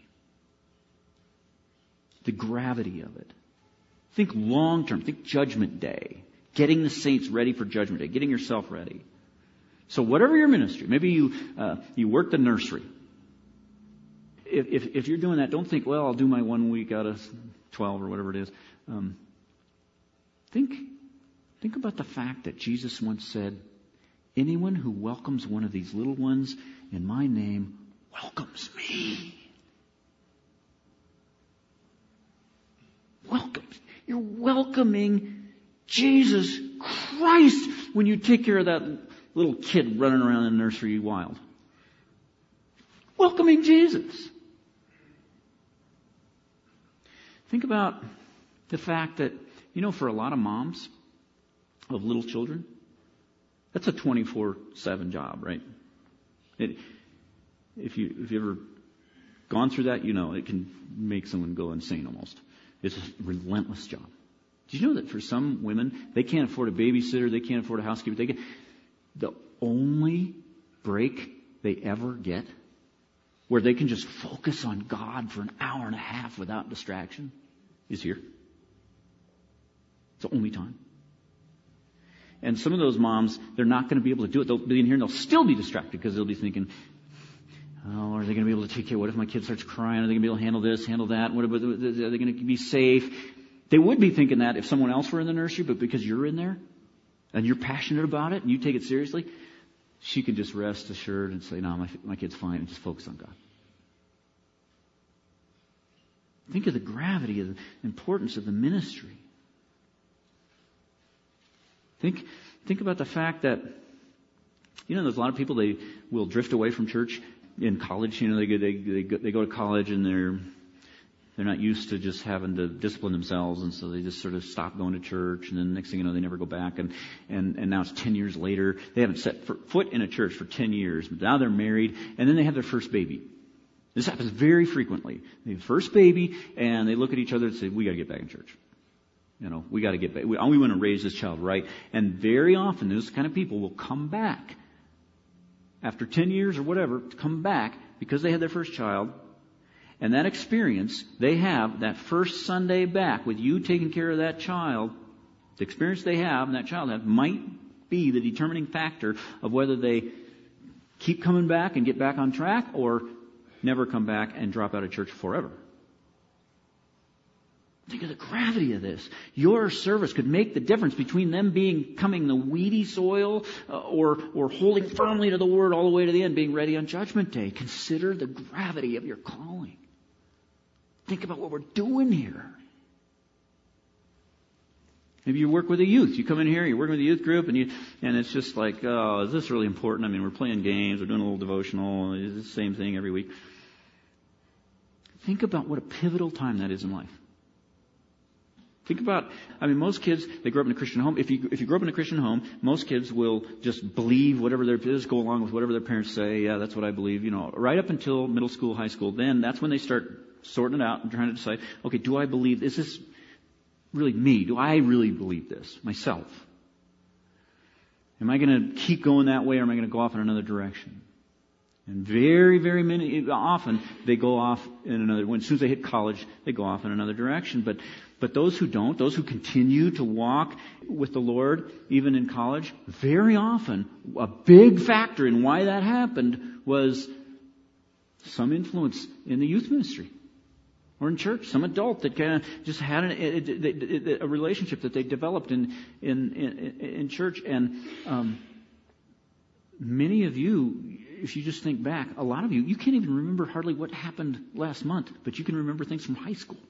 The gravity of it. Think long term. Think Judgment Day. Getting the saints ready for Judgment Day. Getting yourself ready. So whatever your ministry, maybe you uh, you work the nursery. If, if if you're doing that, don't think, well, I'll do my one week out of twelve or whatever it is. Um, think think about the fact that Jesus once said, anyone who welcomes one of these little ones in my name welcomes me. Welcomes. You're welcoming Jesus Christ when you take care of that little kid running around in the nursery wild. Welcoming Jesus. Think about the fact that, you know, for a lot of moms of little children, that's a twenty-four seven job, right? It, if you if you ever gone through that, you know it can make someone go insane almost. It's a relentless job. Did you know that for some women, they can't afford a babysitter, they can't afford a housekeeper, they can, the only break they ever get where they can just focus on God for an hour and a half without distraction is here. It's the only time. And some of those moms, they're not going to be able to do it. They'll be in here and they'll still be distracted because they'll be thinking, oh, are they going to be able to take care? What if my kid starts crying? Are they going to be able to handle this, handle that? What, are they going to be safe? They would be thinking that if someone else were in the nursery, but because you're in there and you're passionate about it and you take it seriously, she could just rest assured and say, no, my, my kid's fine, and just focus on God. Think of the gravity of the importance of the ministry. Think, think about the fact that, you know, there's a lot of people, they will drift away from church in college. You know, they go, they, they go, they go to college and they're, they're not used to just having to discipline themselves, and so they just sort of stop going to church, and then next thing you know, they never go back, and, and, and now it's ten years later. They haven't set foot in a church for ten years, but now they're married, and then they have their first baby. This happens very frequently. They have first baby, and they look at each other and say, we got to get back in church. You know, we got to get back. We, we want to raise this child right. And very often, those kind of people will come back after ten years or whatever, come back because they had their first child. And that experience they have, that first Sunday back with you taking care of that child, the experience they have and that child have might be the determining factor of whether they keep coming back and get back on track or never come back and drop out of church forever. Think of the gravity of this. Your service could make the difference between them being coming the weedy soil uh, or, or holding firmly to the Word all the way to the end, being ready on Judgment Day. Consider the gravity of your calling. Think about what we're doing here. Maybe you work with a youth. You come in here, you're working with a youth group, and you and it's just like, oh, is this really important? I mean, we're playing games, we're doing a little devotional, it's the same thing every week. Think about what a pivotal time that is in life. Think about, I mean, most kids, they grow up in a Christian home. If you if you grow up in a Christian home, most kids will just believe whatever their, just go along with whatever their parents say. Yeah, that's what I believe, you know, right up until middle school, high school. Then that's when they start sorting it out and trying to decide, okay, do I believe, is this really me? Do I really believe this myself? Am I going to keep going that way, or am I going to go off in another direction? And very, very many, often they go off in another, when as soon as they hit college, they go off in another direction. But, but those who don't, those who continue to walk with the Lord, even in college, very often, a big factor in why that happened was some influence in the youth ministry. Or in church, some adult that kind of just had an, a, a relationship that they developed in in in, in church, and um, many of you, if you just think back, a lot of you, you can't even remember hardly what happened last month, but you can remember things from high school.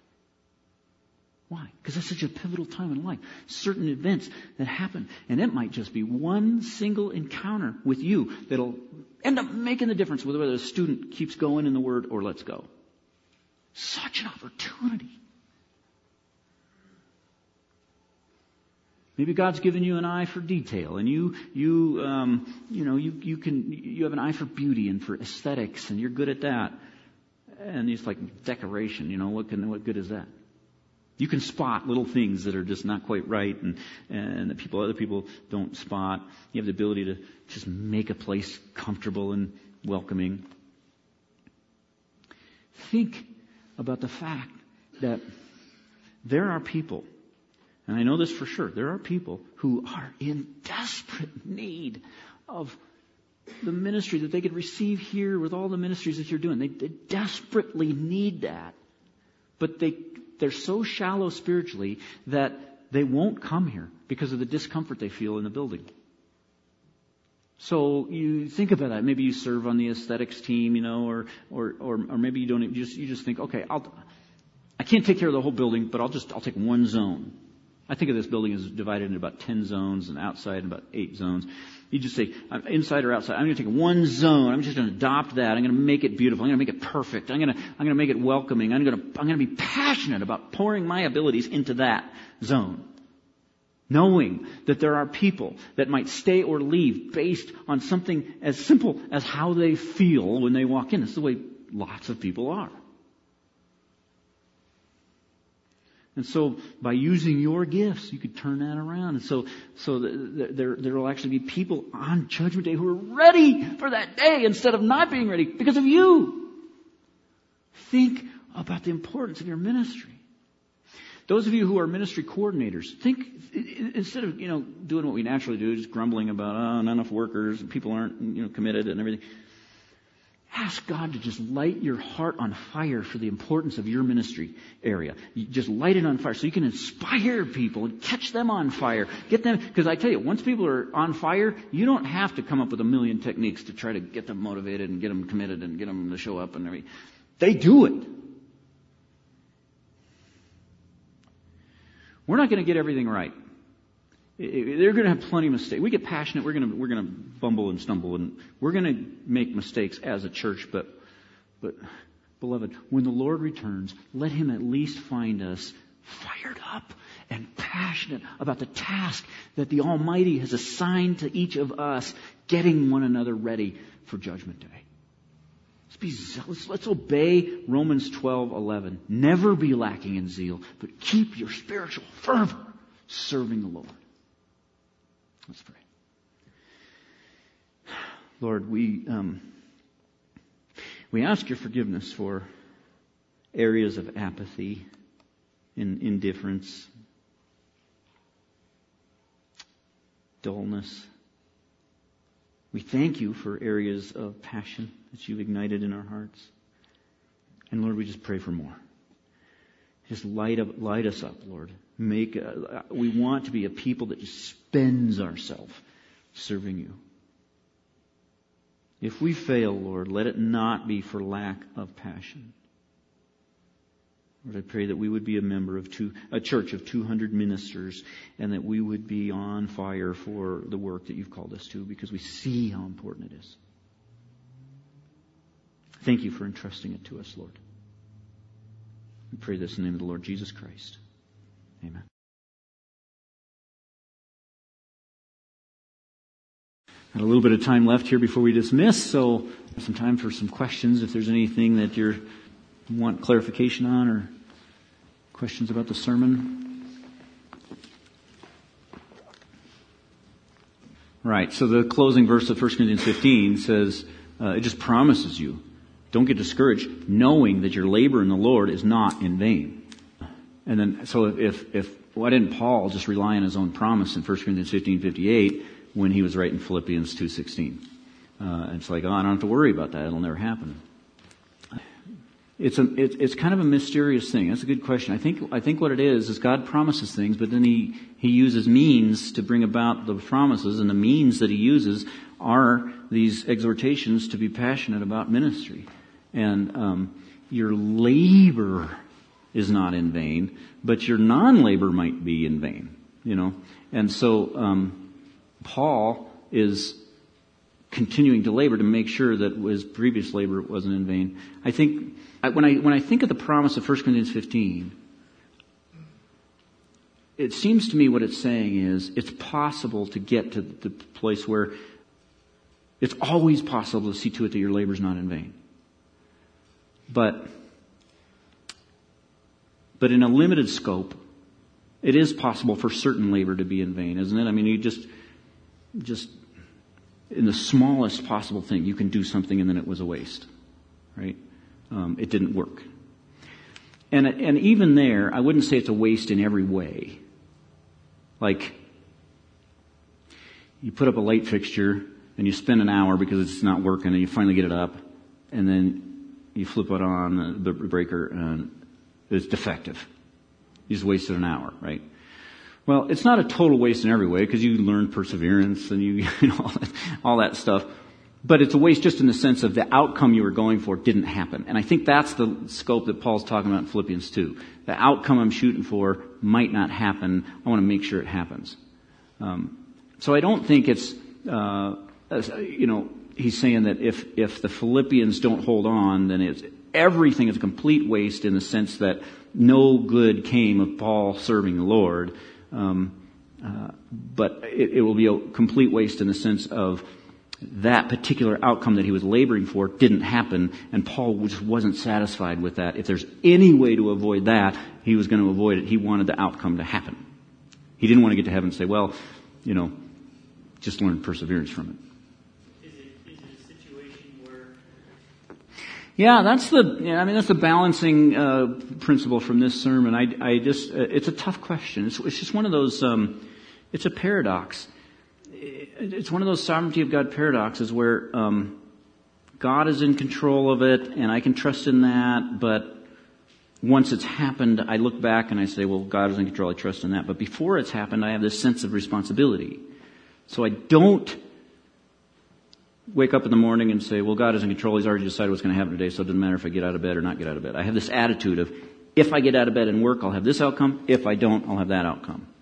Why? Because that's such a pivotal time in life. Certain events that happen, and it might just be one single encounter with you that'll end up making the difference with whether a student keeps going in the Word or lets go. Such an opportunity. Maybe God's given you an eye for detail, and you, you, um, you know, you, you can, you have an eye for beauty and for aesthetics, and you're good at that. And it's like decoration, you know, what can, what good is that? You can spot little things that are just not quite right, and, and that people, other people don't spot. You have the ability to just make a place comfortable and welcoming. Think about the fact that there are people, and I know this for sure, there are people who are in desperate need of the ministry that they could receive here with all the ministries that you're doing. They, they desperately need that. But they, they're so shallow spiritually that they won't come here because of the discomfort they feel in the building. So you think about that. Maybe you serve on the aesthetics team, you know, or or or, or maybe you don't. You just you just think, okay, I'll I can't take care of the whole building, but I'll just I'll take one zone. I think of this building as divided into about ten zones, and outside about eight zones. You just say, inside or outside, I'm going to take one zone. I'm just going to adopt that. I'm going to make it beautiful. I'm going to make it perfect. I'm going to I'm going to make it welcoming. I'm going to I'm going to be passionate about pouring my abilities into that zone. Knowing that there are people that might stay or leave based on something as simple as how they feel when they walk in. That's the way lots of people are. And so by using your gifts, you could turn that around. And so so there, there will actually be people on Judgment Day who are ready for that day instead of not being ready because of you. Think about the importance of your ministry. Those of you who are ministry coordinators, think, instead of, you know, doing what we naturally do, just grumbling about, oh, not enough workers, people aren't, you know, committed and everything. ask God to just light your heart on fire for the importance of your ministry area. You just light it on fire so you can inspire people and catch them on fire. Get them, because I tell you, once people are on fire, you don't have to come up with a million techniques to try to get them motivated and get them committed and get them to show up and everything. They do it. We're not going to get everything right. They're going to have plenty of mistakes. We get passionate. We're going to we're going to bumble and stumble, and we're going to make mistakes as a church. But, but, beloved, when the Lord returns, let Him at least find us fired up and passionate about the task that the Almighty has assigned to each of us, getting one another ready for Judgment Day. Let's be zealous. Let's obey Romans twelve eleven. Never be lacking in zeal, but keep your spiritual fervor serving the Lord. Let's pray. Lord, we um, we ask your forgiveness for areas of apathy and indifference, dullness. We thank you for areas of passion that you've ignited in our hearts. And Lord, we just pray for more. Just light up, light us up, Lord. Make a, we want to be a people that just spends ourselves serving you. If we fail, Lord, let it not be for lack of passion. Lord, I pray that we would be a member of two, a church of two hundred ministers, and that we would be on fire for the work that you've called us to, because we see how important it is. Thank you for entrusting it to us, Lord. We pray this in the name of the Lord Jesus Christ. Amen. Got a little bit of time left here before we dismiss, so some time for some questions. If there's anything that you're, you want clarification on, or questions about the sermon. Right, so the closing verse of First Corinthians fifteen says, uh, it just promises you, don't get discouraged, knowing that your labor in the Lord is not in vain. And then, so if, if, why didn't Paul just rely on his own promise in First Corinthians fifteen fifty-eight when he was writing Philippians two sixteen? Uh, it's like, oh, I don't have to worry about that. It'll never happen. It's a, it's, it's kind of a mysterious thing. That's a good question. I think, I think what it is, is God promises things, but then he, he uses means to bring about the promises, and the means that he uses are these exhortations to be passionate about ministry. And, um, your labor is not in vain, but your non-labor might be in vain, you know. And so, um, Paul is continuing to labor to make sure that his previous labor wasn't in vain. I think, when I, when I think of the promise of First Corinthians fifteen, it seems to me what it's saying is, it's possible to get to the place where it's always possible to see to it that your labor is not in vain. But, but in a limited scope, it is possible for certain labor to be in vain, isn't it? I mean, you just, just, in the smallest possible thing, you can do something and then it was a waste, right? Um, it didn't work. And, and even there, I wouldn't say it's a waste in every way. Like, you put up a light fixture and you spend an hour because it's not working, and you finally get it up, and then you flip it on the breaker and it's defective. You just wasted an hour, right? Well, it's not a total waste in every way, because you learn perseverance and you, you know, all that, all that stuff. But it's a waste just in the sense of the outcome you were going for didn't happen. And I think that's the scope that Paul's talking about in Philippians two. The outcome I'm shooting for might not happen. I want to make sure it happens. Um, so I don't think it's, uh, you know, he's saying that if, if the Philippians don't hold on, then it's, everything is a complete waste in the sense that no good came of Paul serving the Lord. Um, uh, but it, it will be a complete waste in the sense of that particular outcome that he was laboring for didn't happen, and Paul just wasn't satisfied with that. If there's any way to avoid that, he was going to avoid it. He wanted the outcome to happen. He didn't want to get to heaven and say, well, you know, just learn perseverance from it. Is it, is it a situation where... Yeah, that's the, yeah, I mean, that's the balancing, uh, principle from this sermon. I, I just, uh, it's a tough question. It's, it's just one of those, um, it's a paradox. It's one of those sovereignty of God paradoxes where, um, God is in control of it and I can trust in that, but once it's happened, I look back and I say, well, God is in control, I trust in that. But before it's happened, I have this sense of responsibility. So I don't wake up in the morning and say, well, God is in control, He's already decided what's going to happen today, so it doesn't matter if I get out of bed or not get out of bed. I have this attitude of, if I get out of bed and work, I'll have this outcome. If I don't, I'll have that outcome.